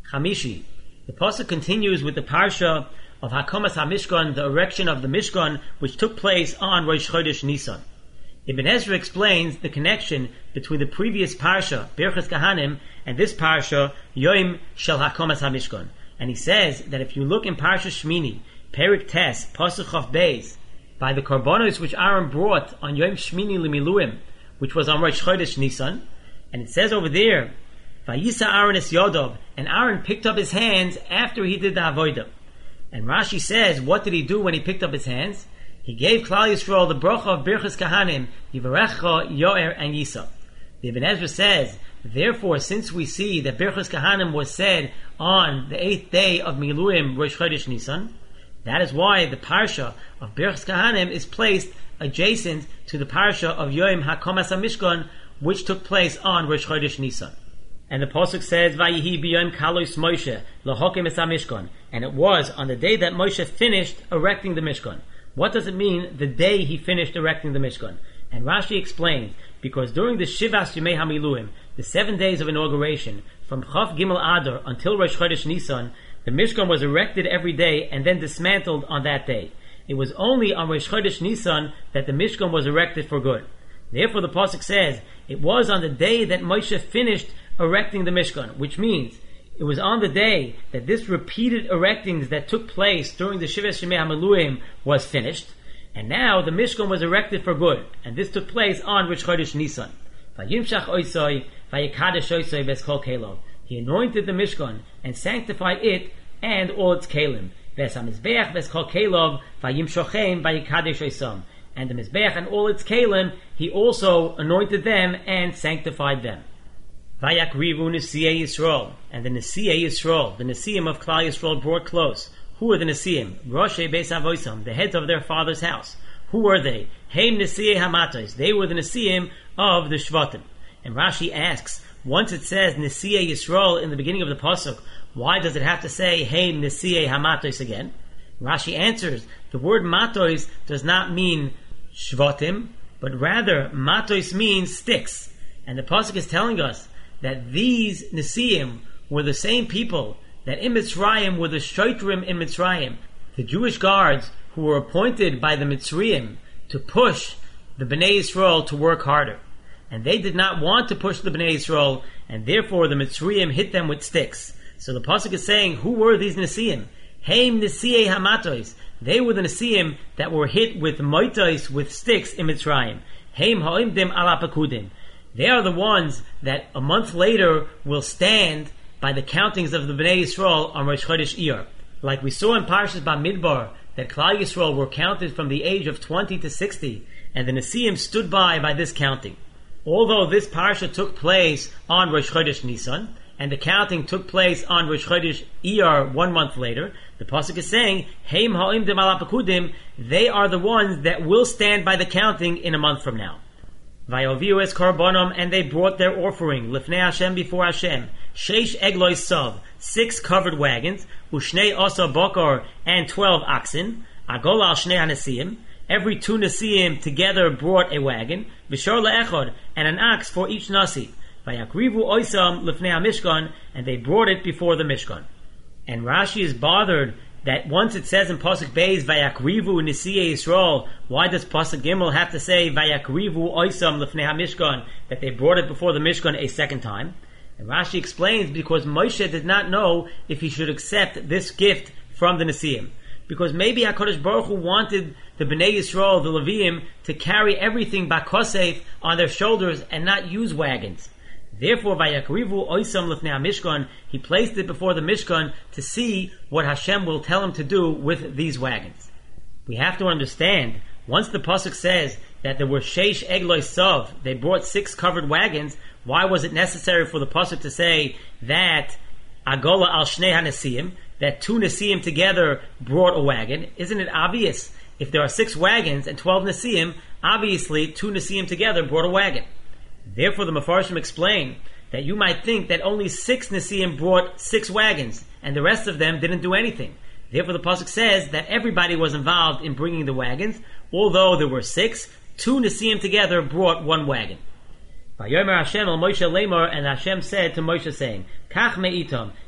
Chamishi. The pasuk continues with the parsha of Hakomas HaMishkan, the erection of the Mishkan, which took place on Rosh Chodesh Nisan. Ibn Ezra explains the connection between the previous parsha, Birchas Kahanim, and this parsha, Yom Shel Hakomas HaMishkan. And he says that if you look in Parsha Shmini, Perik Tes, Pasuk Chav Beis, by the korbanos which Aaron brought on Yom Shmini L'Miluim, which was on Rosh Chodesh Nisan, and it says over there, Vayisa Aaron es Yodov, and Aaron picked up his hands after he did the Avodah. And Rashi says, what did he do when he picked up his hands? He gave Klal Yisrael the bracha of Birchas Kahanim, Yivarecha, Yoer, and Yisa. The Ibn Ezra says, therefore, since we see that Birchas Kahanim was said on the 8th day of Miluim, Rosh Chodesh Nisan, that is why the parsha of Birchas Kahanim is placed adjacent to the parsha of Yom HaKomas HaMishkan, which took place on Rosh Chodesh Nisan. And the pasuk says, "Vayihi b'yom kalos Moshe lahokim es HaMishkan," and it was on the day that Moshe finished erecting the Mishkan. What does it mean, the day he finished erecting the Mishkan? And Rashi explains, because during the Shivas Yemei HaMiluim, the 7 days of inauguration, from Chav Gimel Adar until Rosh Chodesh Nisan, the Mishkan was erected every day and then dismantled on that day. It was only on Rosh Chodesh Nisan that the Mishkan was erected for good. Therefore the pasuk says, it was on the day that Moshe finished erecting the Mishkan, which means it was on the day that this repeated erectings that took place during the Shivas Yemei HaMiluim was finished, and now the Mishkan was erected for good, and this took place on Rosh Chodesh Nisan. Vayimshach oisoi, vayikadesh oisoi v'eskol kelov. He anointed the Mishkan and sanctified it and all its kelim. V'es hamizbeach v'eskol kelov, vayimshochem vayikadesh oisam. And the Mizbeach and all its kelim, he also anointed them and sanctified them. Vayakrivu Nesiei Yisrael, and the Nesiei Yisrael, the Nesiim of Klal Yisrael, brought close. Who are the Nesiim? Roshei Beis Avoisam, the heads of their father's house. Who were they? Heim Nesiei Hamatos, they were the Nesiim of the Shvatim. And Rashi asks, once it says Nesiei Yisrael in the beginning of the pasuk, why does it have to say Heim Nesiei Hamatos again? Rashi answers, the word Matos does not mean Shvatim, but rather Matos means sticks. And the pasuk is telling us that these Nesiim were the same people that in Mitzrayim were the Shoitrim in Mitzrayim, the Jewish guards who were appointed by the Mitzrayim to push the Bnei Yisrael to work harder. And they did not want to push the Bnei Yisrael, and therefore the Mitzrayim hit them with sticks. So the pasuk is saying, who were these Nesiim? Heim Nesiei Hamatos. They were the Nesiim that were hit with moitos, with sticks in Mitzrayim. Heim ha'imdim ala pakudim. They are the ones that a month later will stand by the countings of the Bnei Yisrael on Rosh Chodesh Iyar. Like we saw in Parshas Bamidbar, that Klal Yisrael were counted from the age of 20 to 60, and the Nesiim stood by this counting. Although this parsha took place on Rosh Chodesh Nisan, and the counting took place on Rosh Chodesh Iyar 1 month later, the pasuk is saying, Heim ha'imdim ala pakudim, they are the ones that will stand by the counting in a month from now. Vayoviu es korbanom, and they brought their offering, lifnei Hashem, before Hashem, sheish eglois sav, 6 covered wagons, ushnei asa bokor, and 12 oxen, agol al shnei hanesiim, every 2 nesiim together brought a wagon, v'shor le'echod, and an ox for each nasi, vayakrivu oisam lifnei hamishkan, and they brought it before the Mishkan. And Rashi is bothered that once it says in Pasuk Beis, Vayakrivu Nesiei Yisrael, why does Pasuk Gimel have to say, Vayakrivu Oisam Lefnei HaMishkan, that they brought it before the Mishkan a second time? And Rashi explains, because Moshe did not know if he should accept this gift from the Nesiim. Because maybe HaKadosh Baruch Hu wanted the Bnei Yisrael, the Leviim, to carry everything Bakosef on their shoulders and not use wagons. Therefore, Vayakrivu Oisam Lefnei HaMishkan, he placed it before the Mishkan to see what Hashem will tell him to do with these wagons. We have to understand, once the pasuk says that there were sheish egloi sav, they brought 6 covered wagons, why was it necessary for the pasuk to say that agola al shnei hanesiim, that 2 nesiim together brought a wagon? Isn't it obvious? If there are 6 wagons and 12 nesiim, obviously 2 nesiim together brought a wagon. Therefore, the Mefarshim explain that you might think that only 6 Nesiim brought 6 wagons, and the rest of them didn't do anything. Therefore, the pasuk says that everybody was involved in bringing the wagons. Although there were 6, 2 Nesiim together brought 1 wagon. Vayomer Hashem el Moshe lemor, and Hashem said to Moshe, saying, Kach me'itam,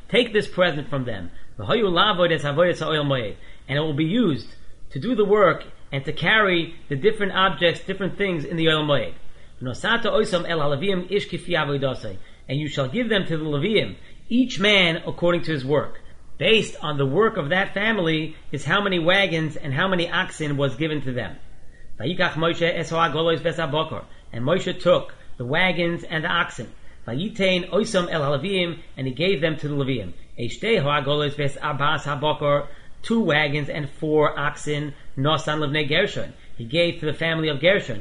take this present from them, and it will be used to do the work and to carry the different objects, different things in the Oil Moed. And you shall give them to the Leviim, each man according to his work. Based on the work of that family is how many wagons and how many oxen was given to them. And Moshe took the wagons and the oxen. And he gave them to the Leviim. 2 wagons and 4 oxen, Nosan Levnei Gershon. He gave to the family of Gershon,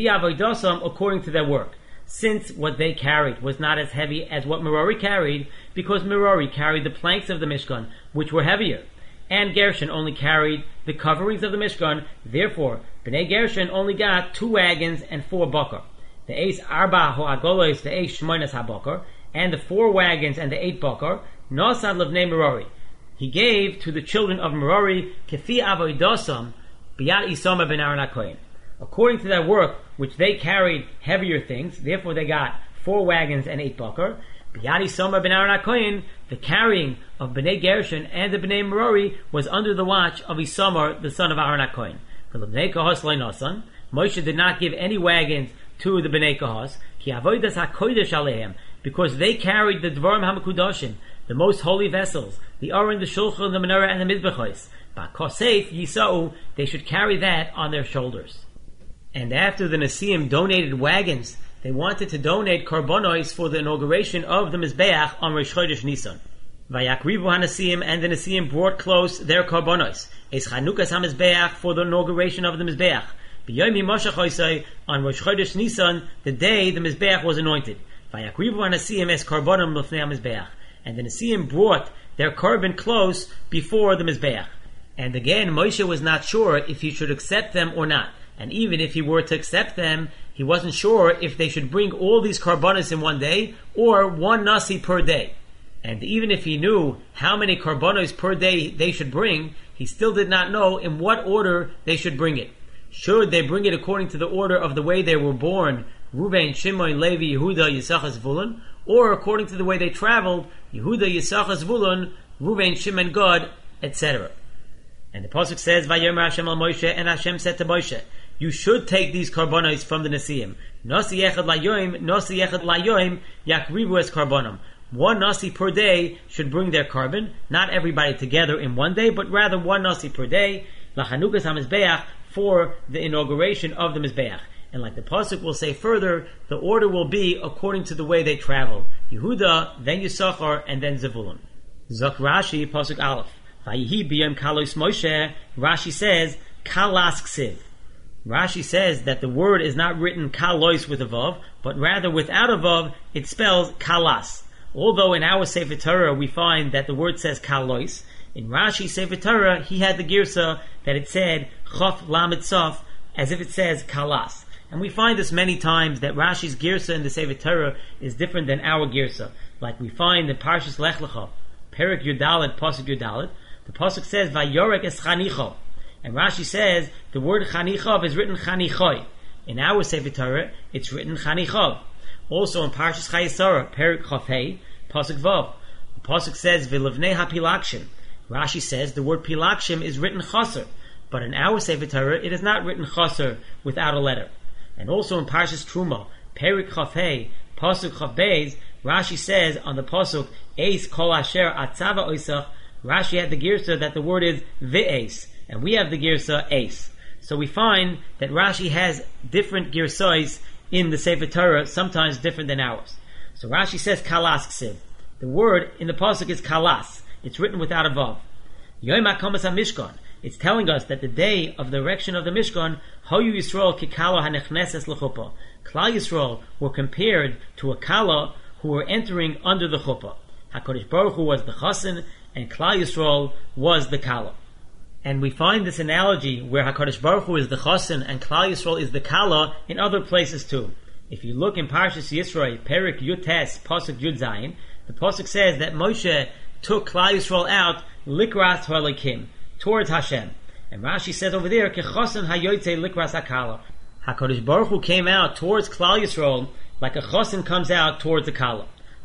according to their work. Since what they carried was not as heavy as what Merari carried, because Merari carried the planks of the Mishkan, which were heavier, and Gershon only carried the coverings of the Mishkan, therefore, Bnei Gershon only got 2 wagons and 4 bakar. The Eis Arba Ho'agolos, the Eis Shmoinas HaBakar, and the 4 wagons and the 8 bakar, Nosan Levnei Merari. He gave to the children of Merari, Kefi Avoidosam, B'yad Isoma ben Aaron HaKohen. According to their work, which they carried heavier things, therefore they got 4 wagons and 8 bakar. B'yad Isoma ben Aaron HaKohen, the carrying of Bnei Gershon and the Bnei Merari was under the watch of Isamar, the son of Aaron HaKohen. For the Bnei Kahos Leinosan, Moshe did not give any wagons to the Bnei Kahos, Ki Avodas HaKodesh Alehem, because they carried the Dvarim HaMekudoshin, the most holy vessels, the Aron, the Shulchan, the Menorah, and the Mizbechos. But Kosef Yisau, they should carry that on their shoulders. And after the Nesiim donated wagons, they wanted to donate karbonos for the inauguration of the Mizbeach on Rosh Chodesh Nisan. Vayakrivu HaNesiim, and the Nesiim brought close their karbonos. Es Chanukas HaMizbeach, for the inauguration of the Mizbeach. B'yomi Moshe Choisei, on Rosh Chodesh Nisan, the day the Mizbeach was anointed. Vayakrivu HaNesiim es karbonim lefnei HaMizbeach. And the Nesiim brought their carbon close before the Mizbeach. And again, Moshe was not sure if he should accept them or not. And even if he were to accept them, he wasn't sure if they should bring all these karbonos in one day, or 1 nasi per day. And even if he knew how many karbonos per day they should bring, he still did not know in what order they should bring it. Should they bring it according to the order of the way they were born, Reuven, Shimon, Levi, Yehuda, Yisachar, Zvulun, or according to the way they traveled, Yehuda, Yisachar, Zvulun, Reuven, Shimon, Gad, etc. And the pasuk says, Vayomer Hashem al Moshe, and Hashem said to Moshe, you should take these karbonos from the Nesiim. Nasi echad layoim, yakrivu es karbonim. 1 nasi per day should bring their carbon, not everybody together in one day, but rather 1 nasi per day, lachanukas hamizbeach, for the inauguration of the Mizbeach. And like the pasuk will say further, the order will be according to the way they traveled. Yehuda, then Yisachar, and then Zevulun. Zok Rashi, pasuk Aleph. Vayihi b'yom kalos Moshe, Rashi says, kalas ksiv. Rashi says that the word is not written kalois with a vav, but rather without a vav, it spells kalas. Although in our Sefer Torah we find that the word says kalois, in Rashi's Sefer Torah he had the girsa that it said chof lamed sof, as if it says kalas. And we find this many times that Rashi's girsa in the Sefer Torah is different than our girsa. Like we find in Parshas Lech Lecha, Perik Yudalet, Pasuk Yudalet, the Pasuk says Vayorek es chanicho. And Rashi says the word chanichav is written chanichoi. In our Sefer Torah, it's written chanichav. Also in Parshas Chayesara, Perik Chafei, Pasuk Vav, the Pasuk says V'levnei hapilakshim. Rashi says the word pilakshim is written chaser, but in our Sefer Torah it is not written chaser without a letter. And also in Parshas Truma, Perik Chafei, Pasuk Chavbeis, Rashi says on the Pasuk Eis Kol Asher Atzava Oisach, Rashi had the girsa that the word is V'eis, and we have the girsa Eis. So we find that Rashi has different girsais in the Sefer Torah, sometimes different than ours. So Rashi says kalas ksiv. The word in the pasuk is kalas. It's written without a vav. Yom HaKamas HaMishkan. It's telling us that the day of the erection of the Mishkan, Hoyu Yisrael kikala hanechneses l'chuppah. Klal Yisrael were compared to a kala who were entering under the chuppah. HaKadosh Baruch Hu was the chasen, and Klal Yisrael was the kala. And we find this analogy where HaKadosh Baruch Hu is the chasen and Klal Yisrael is the kala in other places too. If you look in Parshas Yisro, Perik Yutes, Pasuk Yud Zayin, the Pasuk says that Moshe took Klal Yisrael out likras ha'elikim, towards Hashem. And Rashi says over there, Kechosen hayoytei likras hakala. HaKadosh Baruch Hu came out towards Klal Yisrael like a chosen comes out towards the kala.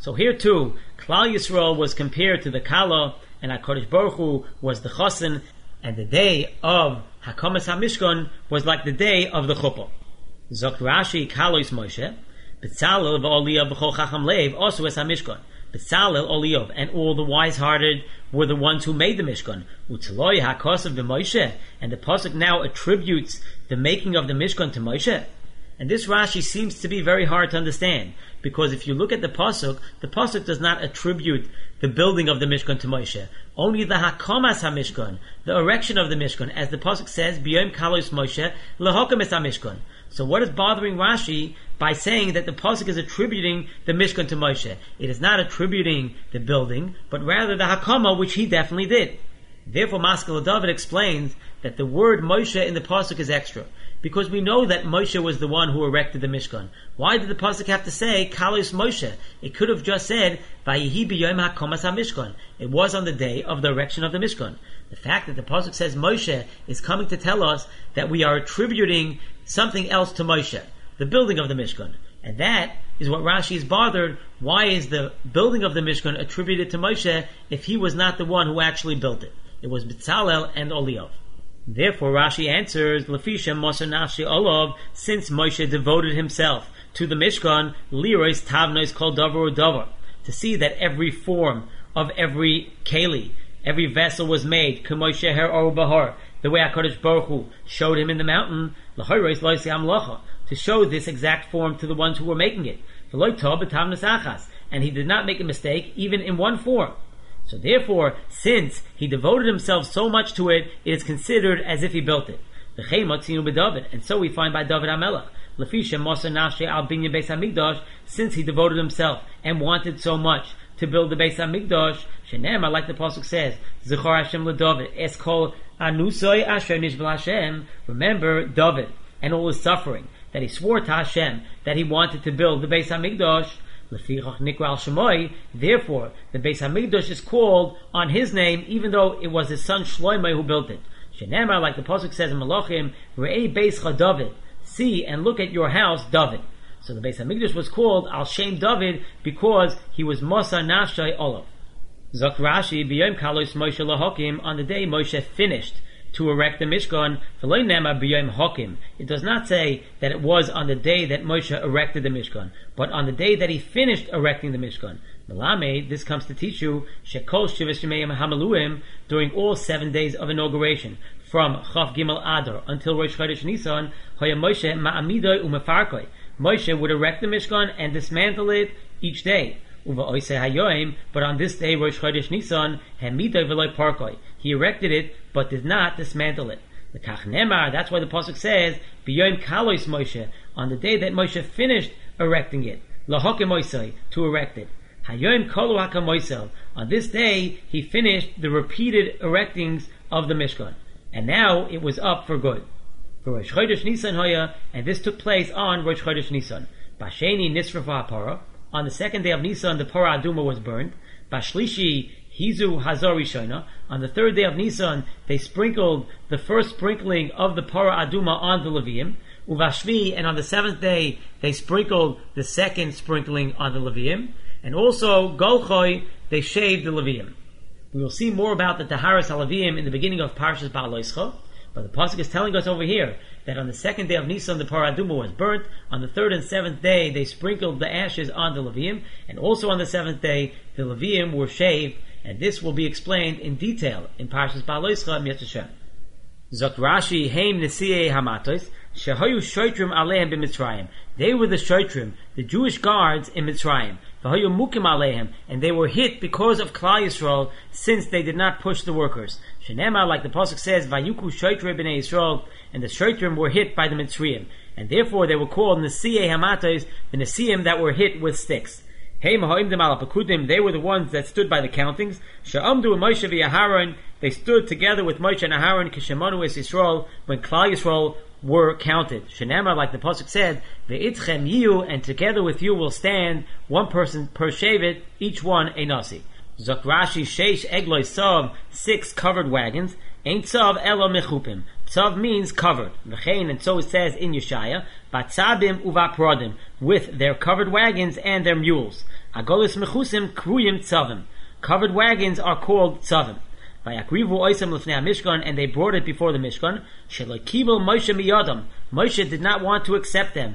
So here too, Klal Yisrael was compared to the Kala, and HaKadosh Baruch Hu was the Chosin, and the day of Hakomas HaMishkan was like the day of the Chuppah. Zok Rashi Kalois Moshe, Betzalel v'Oliyav v'chol Chacham Lev also es HaMishkan. Betzalel, Oliyav, and all the wise-hearted were the ones who made the Mishkan. Utzloi HaKosav v'Moshe, and the Pasuk now attributes the making of the Mishkan to Moshe. And this Rashi seems to be very hard to understand, because if you look at the Pasuk does not attribute the building of the Mishkan to Moshe. Only the Hakomas HaMishkan, the erection of the Mishkan, as the Pasuk says, B'yom Kalos Moshe, L'hokamis HaMishkan. So what is bothering Rashi by saying that the Pasuk is attributing the Mishkan to Moshe? It is not attributing the building, but rather the Hakama, which he definitely did. Therefore, Maskil David explains that the word Moshe in the Pasuk is extra, because we know that Moshe was the one who erected the Mishkan. Why did the Pasuk have to say Kalos Moshe? It could have just said Vayihi b'yom hakomas hamishkan. It was on the day of the erection of the Mishkan. The fact that the Pasuk says Moshe is coming to tell us that we are attributing something else to Moshe, the building of the Mishkan. And that is what Rashi is bothered. Why is the building of the Mishkan attributed to Moshe if he was not the one who actually built it? It was Betzalel and Oliyav. Therefore, Rashi answers, Lefisha Moshe Nafshi Olav, since Moshe devoted himself to the Mishkan, Lirois Tavnois Kol Davar Udavar, to see that every form of every keli, every vessel was made, K'Moshe Her Or Bahar, the way HaKadosh Baruch Hu showed him in the mountain, L'Hoyrois Loisi Amlocha, to show this exact form to the ones who were making it. V'Loi Tov B'Tavnos Achas, and he did not make a mistake even in one form. So therefore, since he devoted himself so much to it, it is considered as if he built it. And so we find by David HaMelech, since he devoted himself and wanted so much to build the Beis HaMikdash, like the Pasuk says, Zechor Hashem LeDavid, Eskol Anusoi Asher Nishbal Hashem, remember David and all his suffering, that he swore to Hashem that he wanted to build the Beis HaMikdash. Therefore, the Beis Hamikdash is called on his name, even though it was his son Shloimeh who built it. Shenemar, like the pasuk says in Malachim, Re'ei Beischa David, see and look at your house, David. So the Beis Hamikdash was called Al Shem David because he was Mosa Nafshay Olav. Zok Rashi, B'yom Kalos Moshe Lahokim, on the day Moshe finished to erect the Mishkan, it does not say that it was on the day that Moshe erected the Mishkan, but on the day that he finished erecting the Mishkan. Melamed, this comes to teach you, Shekol Shivas Shemeim Hamaluim, during all 7 days of inauguration, from Chav Gimel Adar until Rosh Chodesh Nisan, Hoya Moshe Ma'amidoi Umefarkoi. Moshe would erect the Mishkan and dismantle it each day. But on this day, Rosh Chodesh Nisan, Hamidoi V'loi Parkoi. He erected it, but did not dismantle it. The Kach Nemar, that's why the Pasuk says, B'yom Kalos Moshe, on the day that Moshe finished erecting it, Lahokim Moisei, to erect it. Hayom Kolu Hakam Moisei, on this day, he finished the repeated erectings of the Mishkan. And now, it was up for good. For Rosh Chodesh Nisan Hoya, and this took place on Rosh Chodesh Nisan. Basheni Nisrafa Parah, on the second day of Nisan, the Parah Aduma was burned. Bashlishi Hizu Hazar Rishona, on the third day of Nisan, they sprinkled the first sprinkling of the Parah Aduma on the Leviim. Uvashvi, and on the seventh day, they sprinkled the second sprinkling on the Leviim. And also, Golchoi, they shaved the Leviim. We will see more about the Taharas HaLeviim in the beginning of Parshas Ba'aloischa, but the Pasuk is telling us over here that on the second day of Nisan, the Parah Aduma was burnt. On the third and seventh day, they sprinkled the ashes on the Leviim. And also on the seventh day, the Leviim were shaved. And this will be explained in detail in Parshas Ba'aloischa Mitzvah Hashem. Zok Rashi, Heim Nesiei Hamatos, Shehoyu Shoitrim Alehem b'Mitzrayim. They were the Shoitrim, the Jewish guards in Mitzrayim. V'hoyu Mukim Alehem, and they were hit because of Klal Yisrael, since they did not push the workers. Shenema, like the pasuk says, Vayuku Shoitrim b'nei Yisrael, and the Shoitrim were hit by the Mitzrayim, and therefore they were called Nesiei Hamatos, the Nesiim that were hit with sticks. They were the ones that stood by the countings. They stood together with Moshe and Aharon, Kishemanu es Yisrael, when Klal Yisrael were counted. Shenema, like the pasuk said, Ve'itchem yiu, and together with you will stand one person per shevet, each one a nasi. Zok Rashi, Sheish Egloi Tzav, 6 covered wagons. Ain't Tzav Elo Mechupim. Tzav means covered. V'chein, and so it says in Yeshaya, Batzabim Uvaprodim, with their covered wagons and their mules. Agolis mechusim kruyim tzavim. Covered wagons are called tzavim. Vayakrivu oisam lefnei Mishkan, and they brought it before the Mishkan. Shelo kibel Moshe miyadam. Moshe did not want to accept them.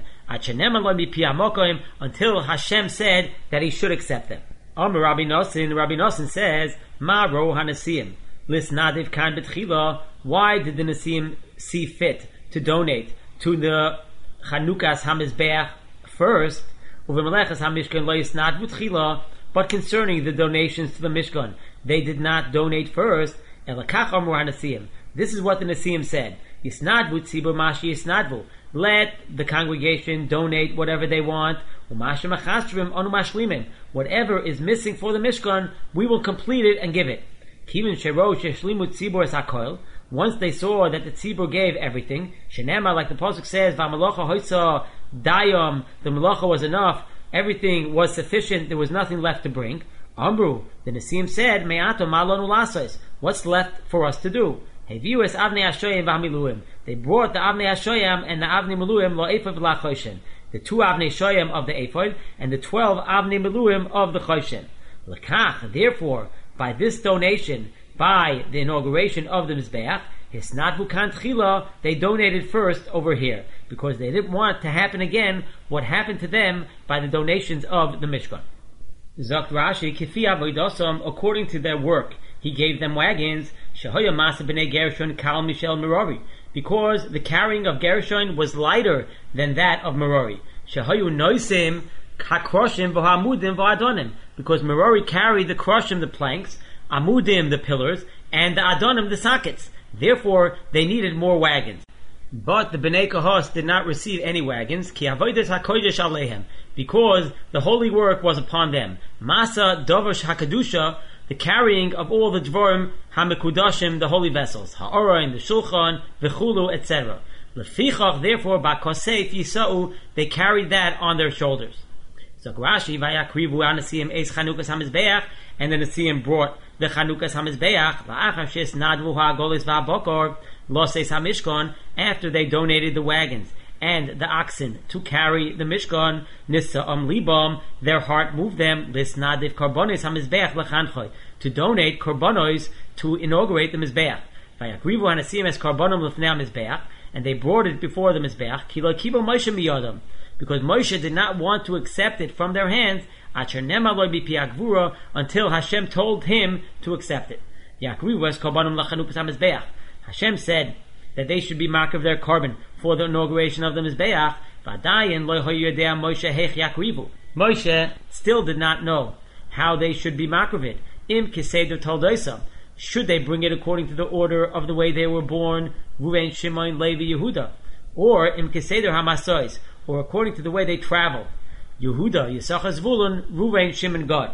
Until Hashem said that he should accept them. Rabbi Nosson says, Ma ro hanasiim. Lisnadiv kan betchila. Why did the Nasiim see fit to donate to the Chanukas HaMizbeach first? Uvemelechas HaMishkan lo yisnad betchila. But concerning the donations to the Mishkan, they did not donate first. Elakach amru hanasiim. This is what the Nasiim said. Yisnadvu tzibur mashi yisnadvu. Let the congregation donate whatever they want. Whatever is missing for the Mishkan, we will complete it and give it. Once they saw that the tzibur gave everything, like the pasuk says, the malacha was enough, everything was sufficient, there was nothing left to bring. Amru, the Nasiim said, what's left for us to do? They brought the Avnei Hashoyam and the Avnei Meluim lo'ephod v'la'choshen, the 2 Avnei Shoyam of the ephod and the 12 Avnei Meluim of the choshen. L'kach, therefore, by this donation, by the inauguration of the Mizbeach, hisnadvu kan tchila, they donated first over here, because they didn't want to happen again what happened to them by the donations of the Mishkan. Zok Rashi, kifi avoidosam, according to their work, he gave them wagons, Shehoya Masa B'nei Gershon Kal Mishel Merori, because the carrying of Gershon was lighter than that of Merori. Shehoyu Noisim Kakroshim V'Hamudim V'Adonim, because Merori carried the Kroshim, the planks, Amudim, the pillars, and the Adonim, the sockets. Therefore, they needed more wagons. But the Bnei Kohos did not receive any wagons, Ki Avodas HaKodesh Alehem, because the holy work was upon them. Masa Dovosh HaKadusha, the carrying of all the Dvorim HaMekudashim, the holy vessels, Ha'oraim, the Shulchan, V'chulu, etc. Lefichach, therefore, Ba'koseit Yisa'u, they carried that on their shoulders. So Rashi, Vayakrivu Anasiim Eis Chanukas HaMizbeach, and the Nasiim brought the Chanukas HaMizbeach, Va'achar Shes Nadvu HaGolis Va'abokor, Loses HaMishkan, after they donated the wagons and the oxen to carry the Mishkan, Nisa'am Libam, their heart moved them, Lisnadiv Karbonis HaMizbeach L'chanchoy, to donate Karbonos to inaugurate the Mizbeach. Vayakrivu Anasiim Es Karbonim L'fnei HaMizbeach, and they brought it before the Mizbeach, Ki lo kibo Moshe miyadam, because Moshe did not want to accept it from their hands, Acher nema lo bipi agvura, until Hashem told him to accept it. Yakrivu Es Karbonim L'chanukas HaMizbeach. Hashem said that they should be mark of their carbon for the inauguration of the Mizbeach. Moshe still did not know how they should be mark of it. Im kiseder taldoisa. Should they bring it according to the order of the way they were born, Ruven, Shimon, Levi, Yehuda, or im kiseder hamasois, or according to the way they traveled, Yehuda, Yisachar, Zvulun, Ruven, Shimon, Gad.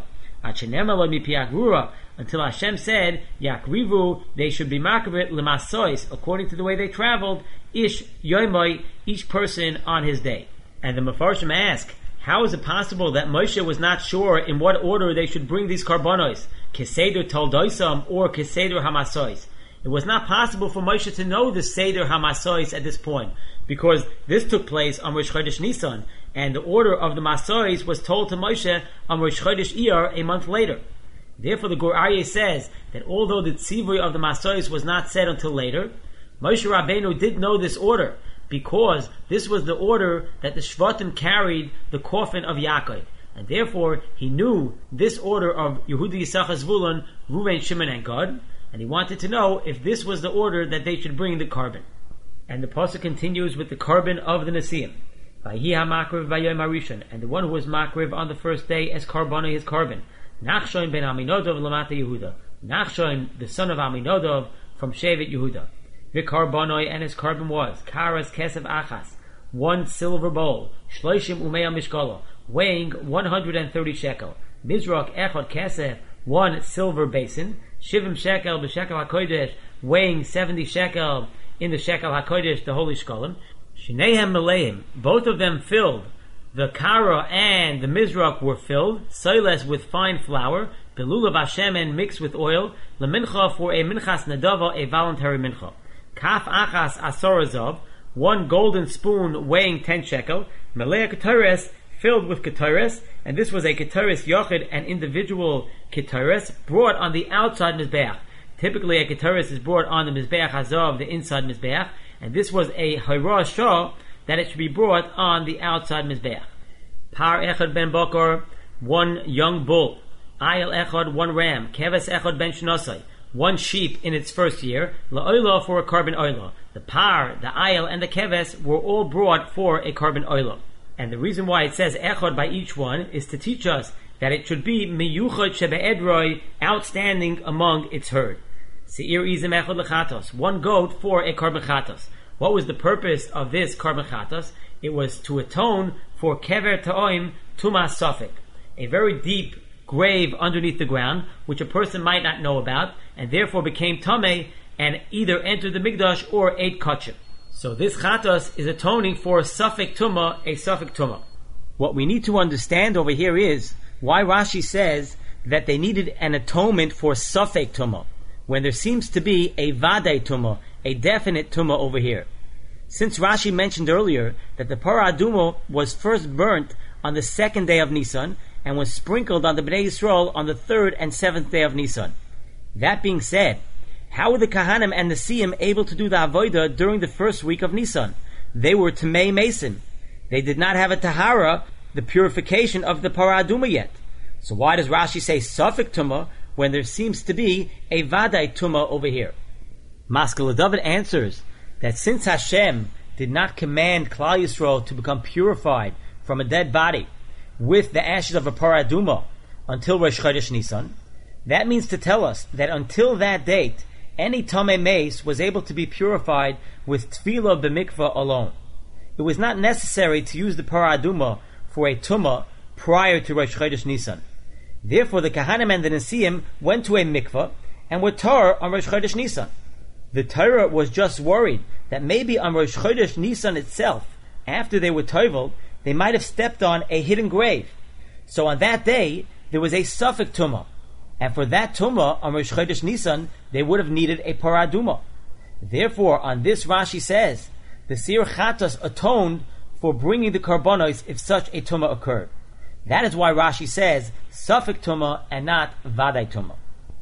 Until Hashem said, Yakrivu, they should be makabit lemasois, according to the way they traveled, ish yoimoi, each person on his day. And the Mefarshim ask, how is it possible that Moshe was not sure in what order they should bring these karbonos, keseder toldoisam or keseder hamasois? It was not possible for Moshe to know the seder hamasois at this point, because this took place on Rosh Chodesh Nisan, and the order of the masois was told to Moshe on Rosh Chodesh Iyar a month later. Therefore, the Gur Aryeh says that although the tzivui of the masois was not said until later, Moshe Rabbeinu did know this order, because this was the order that the Shvatim carried the coffin of Yaakov, and therefore he knew this order of Yehuda, Yisachar, Zvulun, Ruven, Shimon, and Gad, and he wanted to know if this was the order that they should bring the carbon. And the pasuk continues with the carbon of the Nasiim. Vayhi ha'makriv v'yom harishon, and the one who was makriv on the first day as karbana his carbon. Nachshon ben Aminodov lamata Yehuda. Nachshon, the son of Aminodov from Shevet Yehuda. V'karbonoi, and his carbon was karas kesef achas, 1 silver bowl, shloishim umea mishkala, weighing 130 shekel. Mizrak echad kesef, 1 silver basin, shivim shekel b'shekel hakodesh, weighing 70 shekel in the shekel hakodesh, the holy shkolim. Shinehem meleim, both of them filled. The kara and the mizrak were filled, soiles with fine flour, belulav hashemen mixed with oil, lemincha for a minchas nadava, a voluntary mincha. Kaf achas asorazov, 1 golden spoon weighing 10 shekel, melea ketores, filled with Ketores, and this was a Ketores Yochid, an individual Ketores, brought on the outside Mizbeach. Typically a Ketores is brought on the Mizbeach Hazav, the inside Mizbeach, and this was a Hayrah Shah, that it should be brought on the outside Mizbeach. Par Echad ben Bokor, one young bull. Ayel Echad, one ram. Keves Echad ben Shnosai, one sheep in its first year. La'olah, for a carbon oilah. The par, the ayel, and the keves were all brought for a carbon oilah. And the reason why it says Echad by each one is to teach us that it should be miyuchad shebe'edroi, outstanding among its herd. Seir izim echad lechatos, one goat for a carbon chatos. What was the purpose of this carbon chatos? It was to atone for kever ta'oim tumas safek, a very deep grave underneath the ground, which a person might not know about, and therefore became tameh and either entered the mikdash or ate kachim. So this chatos is atoning for safek tumah, a safek tumah. What we need to understand over here is why Rashi says that they needed an atonement for safek tumah, when there seems to be a vadai tumah, a definite tumah over here. Since Rashi mentioned earlier that the parah aduma was first burnt on the second day of Nisan and was sprinkled on the Bnei Yisrael on the third and seventh day of Nisan. That being said, how were the Kahanim and the Siyim able to do the Avodah during the first week of Nisan? They were Tamei Mason. They did not have a Tahara, the purification of the parah aduma yet. So why does Rashi say Safek Tumah when there seems to be a Vadai Tumah over here? Maskil David answers that since Hashem did not command Klal Yisrael to become purified from a dead body with the ashes of a parah aduma until Rosh Chodesh Nisan, that means to tell us that until that date, any Tamei Meis was able to be purified with Tefillah b'mikvah alone. It was not necessary to use the parah aduma for a Tumah prior to Rosh Chodesh Nisan. Therefore, the Kahanim and the Nesiim went to a mikvah and were tar on Rosh Chodesh Nisan. The Torah was just worried that maybe on Rosh Chodesh Nisan itself, after they were tovel, they might have stepped on a hidden grave. So on that day, there was a safek tumah. And for that tumah, on Rosh Chodesh Nisan, they would have needed a parah aduma. Therefore, on this Rashi says, the Seir Chatos atoned for bringing the karbonos if such a tumah occurred. That is why Rashi says, safek tumah and not vadai tumah.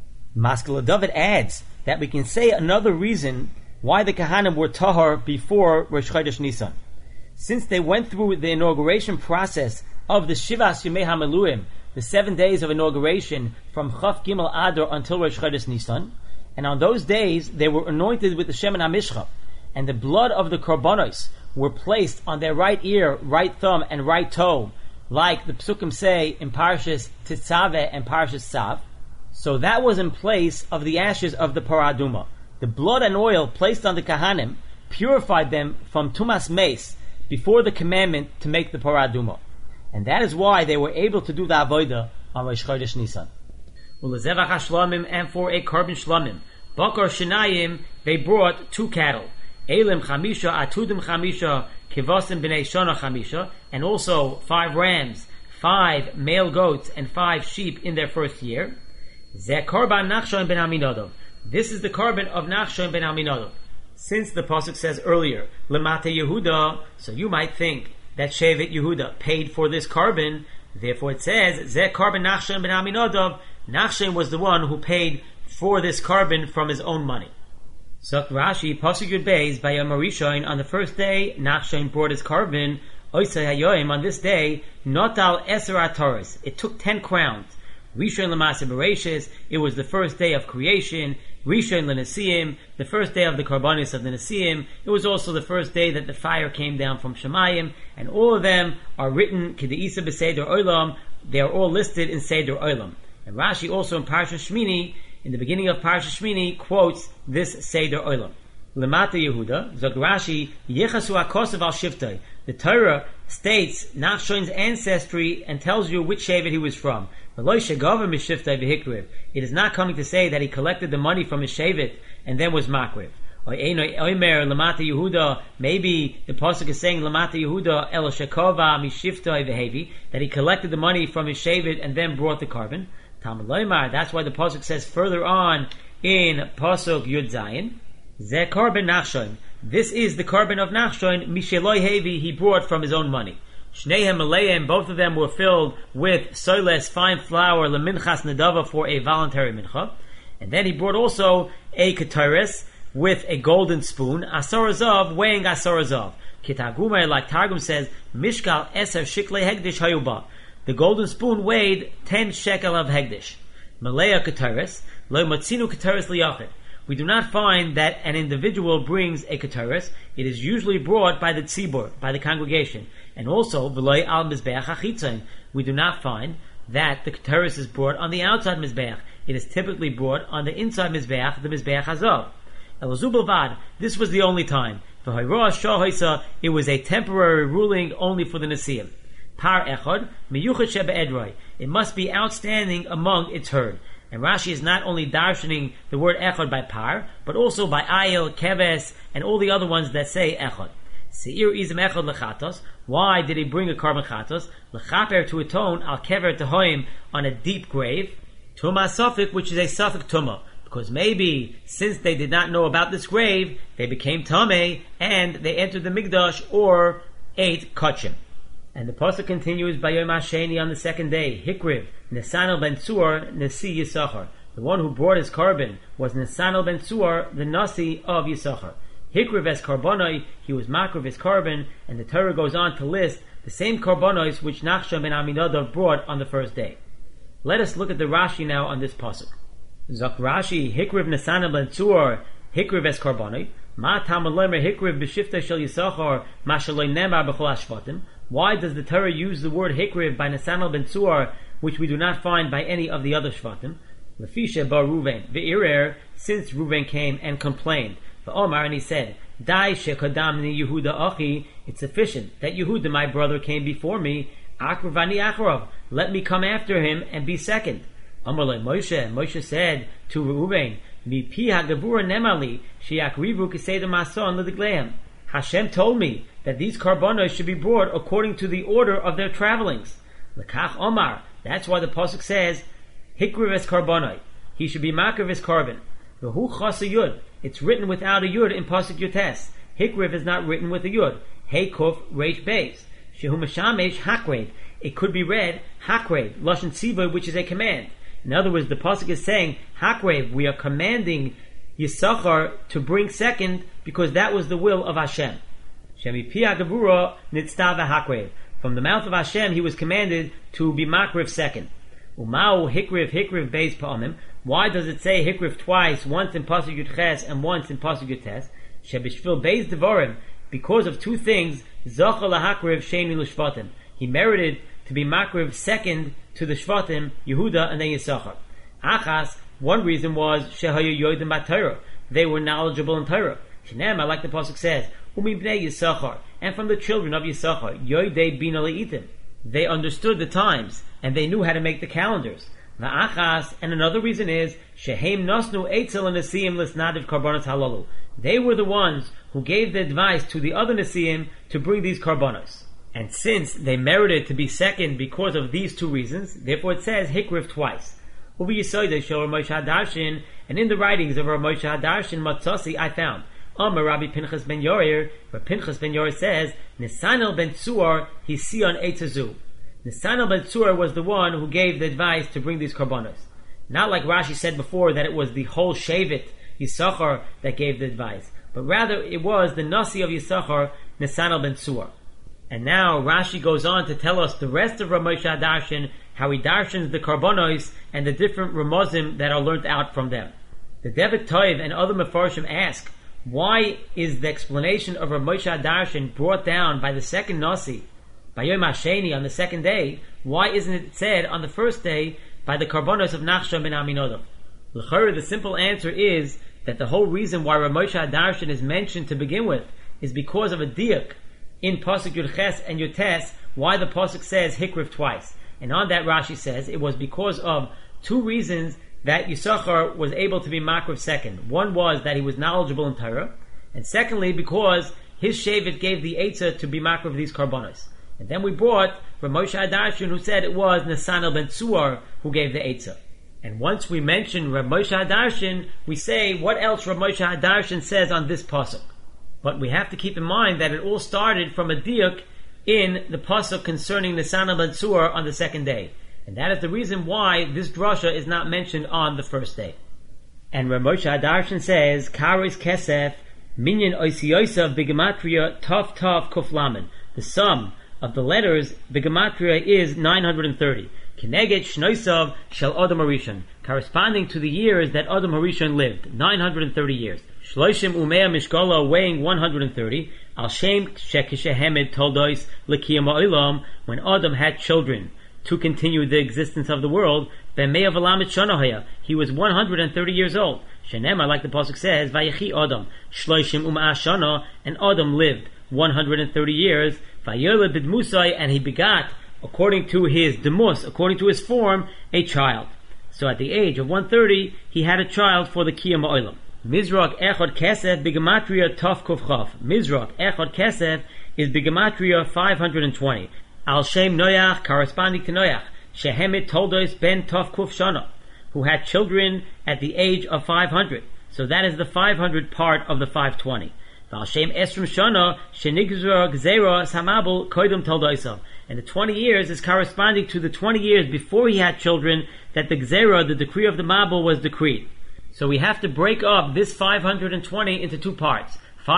Maskil David adds that we can say another reason why the Kahanim were tahar before Rosh Chodesh Nisan. Since they went through the inauguration process of the Shivas Yemei HaMeluim, the 7 days of inauguration from Chaf Gimel Adar until Rosh Chodesh Nisan, and on those days they were anointed with the Shemen HaMishcha, and the blood of the Karbonos were placed on their right ear, right thumb, and right toe, like the Psukim say in Parshas Tetzaveh and Parshas Tzav. So that was in place of the ashes of the parah aduma. The blood and oil placed on the Kahanim purified them from Tumas Meis before the commandment to make the parah aduma. And that is why they were able to do the Avodah on Rosh Chodesh Nisan. Ulezevach HaShlamim, and for a carbon shlamim. Bakar Shinayim, they brought 2 cattle. Elim Chamisha, Atudim Chamisha, Kivasim B'nei Shana Chamisha, and also 5 rams, 5 male goats, and 5 sheep in their first year. Zeh Karban Nachshon ben Aminadov. This is the carbon of Nachshon ben Aminadov. Since the pasuk says earlier, Lemate Yehuda, so you might think that Shevet Yehuda paid for this carbon. Therefore it says, Zeh Karban Nachshon ben Aminadov. Nachshon was the one who paid for this carbon from his own money. Zok Rashi, pasuk Yud Beis, by Yom Rishon, on the first day, Nachshon brought his carbon. Oisei Hayoim, on this day, Notal Eser Ataris. It took 10 crowns. Rishon L'Maaseh Bereishis, it was the first day of creation. Rishon L'Nesiim, the first day of the Karbonis of the Nesiim. It was also the first day that the fire came down from Shemayim, and all of them are written K'de'isa B'Seder Olam. They are all listed in Seder Olam. And Rashi also in Parashat Shmini, in the beginning of Parashat Shmini, quotes this Seder Olam. Lemata Yehuda, Zog Rashi, Yechasu HaKosav Al Shiftei. The Torah states Nachshon's ancestry and tells you which Shevet he was from. It is not coming to say that he collected the money from his Shevet and then was Makriv. Maybe the pasuk is saying Lamata Yehuda El Shekova Mishiftai Vehevi, that he collected the money from his Shevet and then brought the carbon. That's why the pasuk says further on in pasuk Yud Zayin, Zeh Karban Nachshon. This is the carbon of Nachshon, Misheloi Hevi, he brought from his own money. Shnehem Maleim, both of them were filled with soiles, fine flour, leminchas nedava, for a voluntary mincha. And then he brought also a ketoris with a golden spoon, asorazav, weighing asorazav. Kitagumar, like Targum says, mishkal eser shikle hegdish hayuba. The golden spoon weighed 10 shekel of hegdish. Malaya ketoris, lo matzinu ketoris liyachid. We do not find that an individual brings a ketoris. It is usually brought by the tzibur, by the congregation. And also, v'loy al mizbeach hachitzon. We do not find that the ketoris is brought on the outside mizbeach. It is typically brought on the inside mizbeach, the mizbeach hazav. Elazubelvad, this was the only time. It was a temporary ruling only for the Nesiim. Par echad, miyuchad shebe'edroi. It must be outstanding among its herd. And Rashi is not only darshaning the word echad by par, but also by ayil, keves, and all the other ones that say echad. Seir izim echad lechatos. Why did he bring a carbon chatos? Lechaper, to atone, al kever tehoim, on a deep grave. Tumah safik, which is a safik tumah. Because maybe, since they did not know about this grave, they became tameh, and they entered the Mikdash, or ate kachim. And the pasuk continues by Yom HaSheni, on the second day, Hikriv, Nesanel ben Tzuar, Nasi Yisachar. The one who brought his carbon was Nesanel ben Tzuar, the Nasi of Yisachar. Hikriv es karbonoi, he was makriv his carbon, and the Torah goes on to list the same karbonos which Nachshon ben Aminadav brought on the first day. Let us look at the Rashi now on this pasuk. Zok Rashi, Hikriv Nesanel ben Tzuar, Hikriv es karbonoi, Ma tamalomer Hikriv b'shifta shel Yisachar, ma shaloi nemar b'chol hashvatim. Why does the Torah use the word Hikriv by Nesanel ben Tzuar, which we do not find by any of the other Shvatim? Lefisha bar Ruven, ve'irer, since Ruven came and complained. V'omar, and he said, Dai shekodamni Yehuda achi, it's sufficient that Yehuda, my brother, came before me. Akruvani acharav, let me come after him and be second. Amalei Moshe said to Reuven, Mi pi hagavura nemali, she'akrivu kiseda mason l'digleim. Hashem told me that these karbonos should be brought according to the order of their travelings. Lekach Omar, that's why the pasuk says, Hikriv es karbonoi, he should be makriv his carbon. V'hu chas a yud, it's written without a yud in pasuk yutes. Hikriv is not written with a yud. Hey kuf reish beis. Shehu meshamesh hakrev. It could be read hakrev, lashon tziva, which is a command. In other words, the pasuk is saying hakrev. We are commanding Yisachar to bring second because that was the will of Hashem. Shemi pia gavura nitztava hakrev. From the mouth of Hashem, he was commanded to be makriv second. Umau hikriv beis pa'amim. Why does it say hikriv twice, once in pasuk yudches and once in pasuk yutes? Shebishvil beis devarim, because of two things. Zacha lahakriv sheni l'shvatim. He merited to be makriv second to the shvatim, Yehuda and then Yisachar. Achas, one reason was shehayu yodim b'Torah. They were knowledgeable in Torah. Shneimar, like the pasuk says, umi bnei Yisachar, and from the children of Yisachar, yodei bina leitim. They understood the times and they knew how to make the calendars. Va'achas, and another reason is shehem nosnu eitzel nesiim lisnadiv karbonos halalu. They were the ones who gave the advice to the other nesiim to bring these karbonos. And since they merited to be second because of these two reasons, therefore it says hikriv twice. Uvi Yisoida shel Rav Moshe Hadarshan, and in the writings of Rav Moshe Hadarshan Matzasi I found Amar Rabbi Pinchas ben Yorer, where Pinchas ben Yorer says Nesanel ben Tzuar he sion eitzazu. Nesanel ben Tzuar was the one who gave the advice to bring these karbonos. Not like Rashi said before that it was the whole Shevet Yisachar that gave the advice, but rather it was the Nasi of Yisachar, Nesanel ben Tzuar. And now Rashi goes on to tell us the rest of Rav Moshe Hadarshan, how he darshans the karbonos and the different ramozim that are learnt out from them. The Devet Toiv and other Mefarshim ask, why is the explanation of Rav Moshe Hadarshan brought down by the second Nasi, by Yom HaSheni on the second day? Why isn't it said on the first day by the karbonos of Nachshon ben Aminadav? L'chorah, the simple answer is that the whole reason why Rav Moshe Hadarshan is mentioned to begin with is because of a diuk in pasuk Yudches and Yutes, why the pasuk says hikriv twice. And on that Rashi says it was because of two reasons that Yisachar was able to be makriv second. One was that he was knowledgeable in Torah, and secondly because his shevet gave the eitzah to be makriv these karbonos. And then we brought Rav Moshe Hadarshan, who said it was Nesanel ben Tzuar who gave the eitzah. And once we mention Rav Moshe Hadarshan, we say what else Rav Moshe Hadarshan says on this pasuk. But we have to keep in mind that it all started from a diuk in the pasuk concerning the Sana Batsur on the second day. And that is the reason why this drasha is not mentioned on the first day. And Rav Moshe Adarshan says, Karis Kesef, Minyan Oisiyosav Bigematria Tov Tov Kuf Lamed. The sum of the letters, Bigematria, is 930. Keneged Shnoisav Shel Adam Harishon, corresponding to the years that Adam Harishon lived, 930 years. Shloshim Umea Mishkala, weighing 130. Al Shem Shekishehemed Toldois Lekiyam Olam, when Adam had children to continue the existence of the world, B'mea V'lamet Shanohaya, he was 130 years old. Shenema, like the pasuk says, Vayechi Adam Shloshim Umea Shana, and Adam lived 130 years. Vayoled B'dmusai, and he begot, according to his demus, according to his form, a child. So at the age of 130, he had a child for the Kiyam Olam. Mizrak Echad Kesef Bigematria Tov Kuf Chav. Mizrak Echad Kesef is Bigematria 520. Al Shem Noach, corresponding to Noach, Shehemit Toldos Ben Tov Kuf Shana, who had children at the age of 500. So that is the 500 part of the 520. Al Shem Esrim Shana Shenigzra Gzera Samabel Koidum Toldoisav. And the 20 years is corresponding to the 20 years before he had children that the Gzera, the decree of the Mabel, was decreed. So we have to break up this 520 into two parts.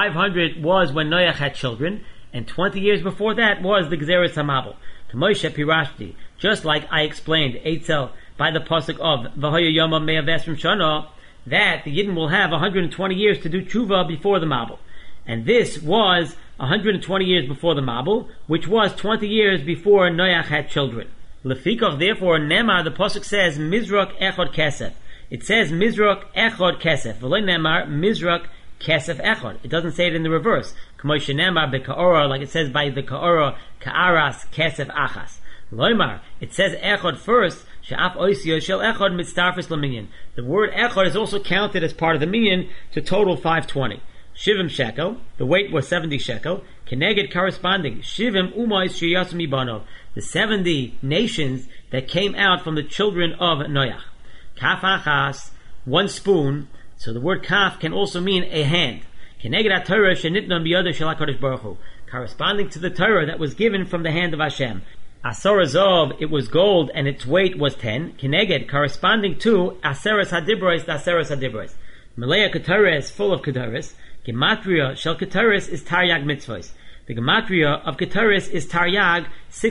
500 was when Noach had children, and 20 years before that was the Gzeres HaMabel. To Moshe Pirashti, just like I explained, Eitzel, by the pasuk of V'hoya Yoma Me'avesrim Shana, that the Yidden will have 120 years to do tshuva before the Mabel. And this was 120 years before the Mabel, which was 20 years before Noach had children. Lefikach, therefore, Nema, the pasuk says, Mizrak Echad Kesef. It says Mizrak Echad Kesef. V'lo Nemar Mizrak Kesef Echad. It doesn't say it in the reverse. K'moshe Nemar beKa'ora, like it says by the Ka'ora, Ka'aras Kesef Achas. Loimar, it says Echad first. She'af Oisio Shel Echad Mitztarfis LaMinyan. The word Echad is also counted as part of the Minyan to total 520. Shivim shekel, the weight was 70 shekel. Keneged, corresponding, Shivim Umais Sheyasu Mibanov, the 70 nations that came out from the children of Noach. Kaf achas, one spoon. So the word kaf can also mean a hand. Keneged HaTorah shenitnan biyado shel HaKadosh Baruch Hu, corresponding to the Torah that was given from the hand of Hashem. Asar Azov, it was gold and its weight was 10. Keneged, corresponding to Aseres HaDibros, the Aseres HaDibros. Malaya Keteres, full of Keteres. Gematria Shel Keteres is Taryag Mitzvahs. The Gematria of Keteres is Taryag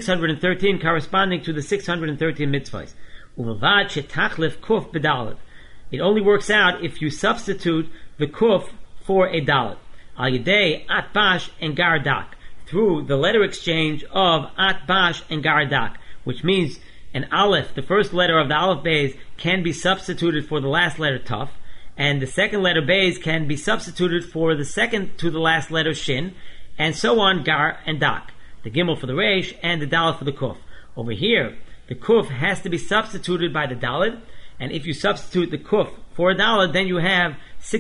613, corresponding to the 613 Mitzvahs. Uvad Shetachlif Kuf B'Dalet. It only works out if you substitute the Kuf for a Dalet. Al Yedei Atbash and Gardak, through the letter exchange of Atbash and Gardak, which means an Aleph, the first letter of the Aleph Beis, can be substituted for the last letter Taf, and the second letter Beis can be substituted for the second to the last letter Shin, and so on, Gar and Dak. The Gimel for the Reish and the Dalet for the Kuf. Over here, the Kuf has to be substituted by the Dalet, and if you substitute the Kuf for a Dalet, then you have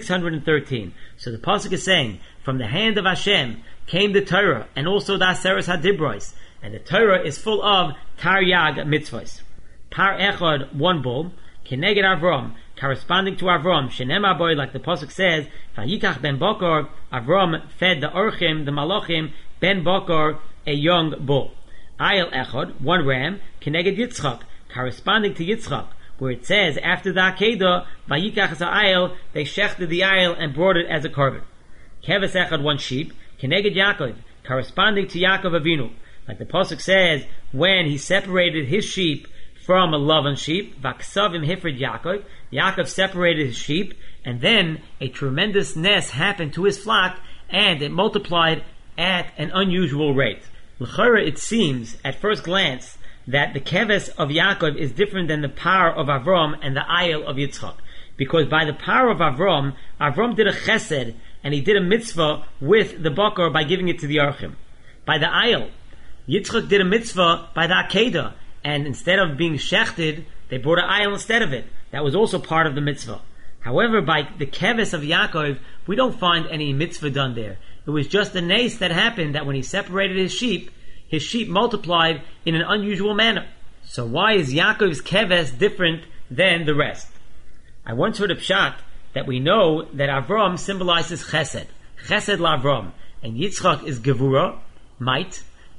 613. So the Pasuk is saying, from the hand of Hashem came the Torah, and also the Aseres HaDibros, and the Torah is full of Taryag Mitzvahs. Par Echad, one bull, Keneged Avram, corresponding to Avram, Shenemar boy, like the pasuk says, Vayikach ben Bokor, Avram fed the Orchim, the Malachim, ben Bokor, a young bull. Ayel Echad, one ram, Keneged Yitzchak, corresponding to Yitzchak, where it says after the Akedah, Vayikach Ayel, they shechted the Ayel and brought it as a korban. Keves Echad, one sheep, Keneged Yaakov, corresponding to Yaakov Avinu, like the pasuk says, when he separated his sheep from a Lavan sheep, Vaksavim Hifrid Yaakov, Yaakov separated his sheep, and then a tremendous ness happened to his flock, and it multiplied at an unusual rate. L'chora, it seems, at first glance, that the keves of Yaakov is different than the power of Avram and the ayel of Yitzchak. Because by the power of Avram, Avram did a chesed, and he did a mitzvah with the bakar by giving it to the Archim. By the ayel, Yitzchak did a mitzvah by the Akedah, and instead of being shechted, they brought an ayel instead of it. That was also part of the mitzvah. However, by the keves of Yaakov, we don't find any mitzvah done there. It was just a nace that happened that when he separated his sheep multiplied in an unusual manner. So why is Yaakov's keves different than the rest? I once heard a pshat that we know that Avram symbolizes chesed. Chesed la Avram. And Yitzchak is gevura, might.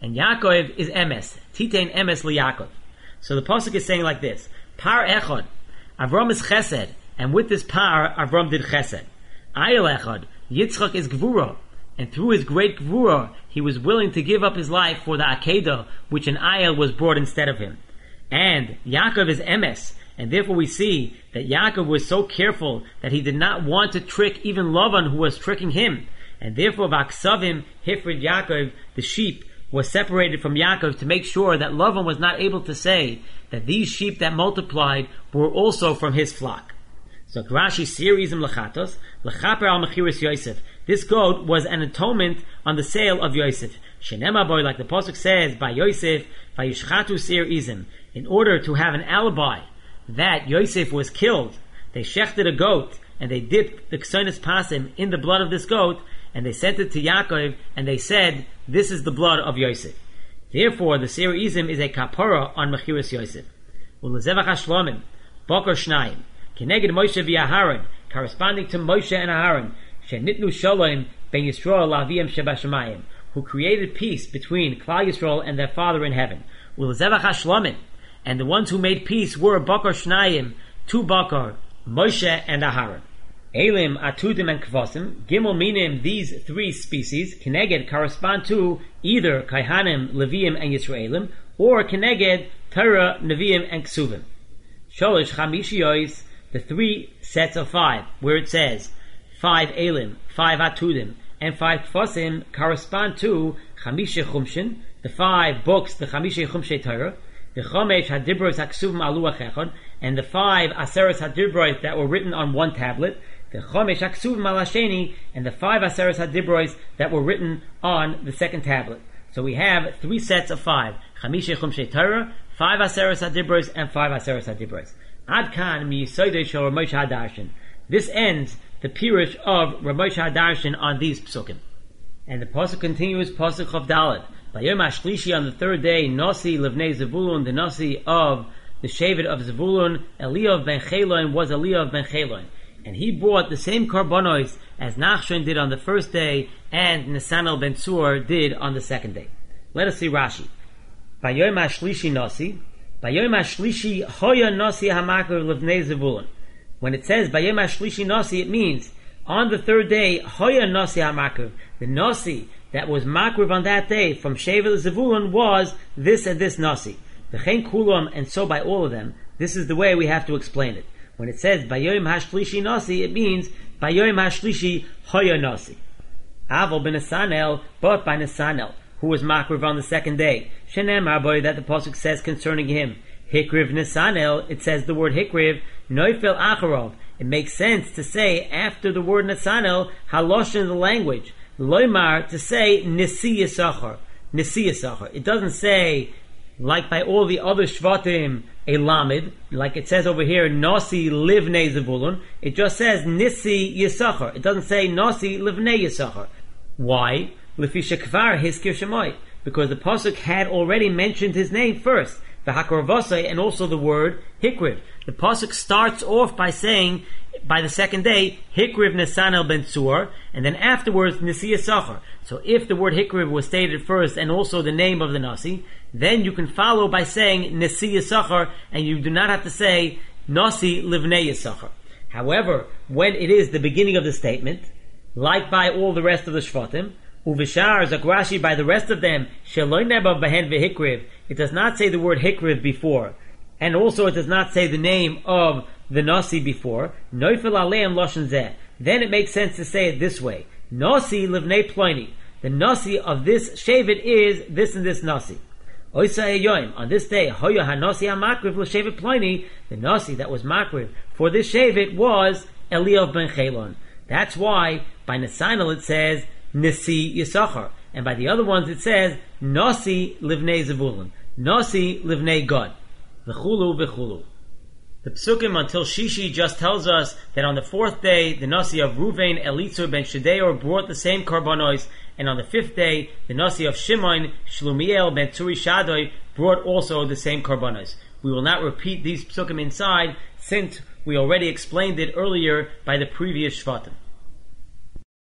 and Yaakov is Emes. Titein Emes liYaakov. So the pasuk is saying like this: Par echad, Avram is Chesed, and with this par, Avram did Chesed. Ayel echad, Yitzchak is Gvura, and through his great Gvura, he was willing to give up his life for the Akedah, which an Ayel was brought instead of him. And Yaakov is Emes, and therefore we see that Yaakov was so careful that he did not want to trick even Lavan, who was tricking him. And therefore, Vaksavim, Hifrid Yaakov, the sheep, was separated from Yaakov to make sure that Lavan was not able to say that these sheep that multiplied were also from his flock. So Rashi Sirizim Lachatos, Lachaper al Mechiris Yosef. This goat was an atonement on the sale of Yosef. Shenema boy, like the pasuk says, by Yosef, Vayishchatu Sir Izim. In order to have an alibi that Yosef was killed, they shechted a goat, and they dipped the Ksonis Pasim in the blood of this goat, and they sent it to Yaakov, and they said, this is the blood of Yosef. Therefore, the Sir Izim is a kapara on Mechiris Yosef. Ulezevach HaShlomim, Bokar Shnayim, Keneged Moshe v'Aharon, corresponding to Moshe and Aharon, Shenitnu Shalom ben Yisrael Laviyim Shebashamayim, who created peace between Klal Yisrael and their Father in heaven. Ulezevach HaShlomim, and the ones who made peace were Bokar Shnayim, two Bokar, Moshe and Aharon. Elim, Atudim, and Kvasim, Gimel Minim, these three species, Keneged, correspond to either Kaihanim, Leviim, and Yisraelim, or Keneged, Torah, Neviim, and Ksuvim. Sholish Chamishiyos, the three sets of five, where it says 5 Elim, 5 Atudim, and 5 Kvasim, correspond to Chamishe Chumshin, the 5 books, the Chamishe Chumshe Torah, the Chomesh Hadibros HaKsuvim Alu Achechon, and the 5 Aseres Hadibros that were written on one tablet, the Chomesh HaKsuvim Alasheni, and the 5 Aseres Hadibros that were written on the second tablet. So we have 3 sets of 5. Chamishe Chumshe Torah, 5 Aseres Hadibros, and 5 Aseres Hadibros. Ad kan mi yisoidei shel Ramosha Hadarshan. This ends the pirush of Ramosha Hadarshan on these psukim. And the pasuk continues, pasuk Chav Daled. Bayom HaShlishi, on the third day, Nasi Levnei Zevulun, the Nasi of the Shevet of Zevulun, Eliyav ben Chelon, was Eliyav ben Chelon. And he brought the same karbonos as Nachshon did on the first day, and Nesanel ben Tzur did on the second day. Let us see Rashi. Bayom HaShlishi Nasi, Bayom HaShlishi Hoya Nasi HaMakar Levnei Zevulun. When it says Bayom HaShlishi Nasi, it means on the third day, Hoya Nasi HaMakar, the Nasi that was makriv on that day from Shevet Zevulun was this and this Nasi. V'chein kulam, and so by all of them. This is the way we have to explain it. When it says Bayom HaShlishi Nasi, it means Bayom HaShlishi Hoya Nasi. Aval ben Nesanel, but by Nesanel, who was makriv on the second day. Shenem Rabbi, that the pasuk says concerning him. Hikriv Nesanel, it says the word Hikriv, Noifel Acharov. It makes sense to say after the word Nesanel, Halosh in the language. Loimar, to say Nisi Yisachar. Nisi Yisachar. It doesn't say, like by all the other Shvatim, a Lamed, like it says over here, Nasi Livnei Zevulun. It just says Nisi Yisachar. It doesn't say Nasi Livnei Yisachar. Why? Lefisha Kvar Hiskir Shemoy. Because the pasuk had already mentioned his name first. The Hakarvasai, and also the word Hikriv. The pasuk starts off by saying, by the second day, Hikriv Nesanel ben Tzur, and then afterwards Nisi Yisachar. So if the word Hikriv was stated first and also the name of the Nasi, then you can follow by saying Nisi Yisachar, and you do not have to say Nasi Livnei Yisachar. However, when it is the beginning of the statement, like by all the rest of the Shvatim, Uvishar Zakrashi, by the rest of them, Sheloi Neba Behen Vehikriv, it does not say the word Hikriv before, and also it does not say the name of the Nasi before. Noifel Aleim Loshen Zeh. Then it makes sense to say it this way: Nasi Livnei Ploni. The Nasi of this Shevet is this and this Nasi. Oisa Eyoim, on this day, Hoya HaNasi HaMakriv L'Shevet Ploni, the Nasi that was Makriv for this Shevet was Eliyav ben Chelon. That's why by Nesanel it says Nisi Yisachar, and by the other ones it says Nasi Livnei Zevulun, Nasi Livnei Gad, V'chulu V'chulu. The Psukim until Shishi just tells us that on the fourth day the Nasi of Ruvain Elitzur ben Shedeor brought the same karbonos, and on the fifth day the Nasi of Shimon Shlumiel ben Tzuri Shadoi brought also the same karbonos. We will not repeat these Psukim inside, since we already explained it earlier by the previous Shvatim.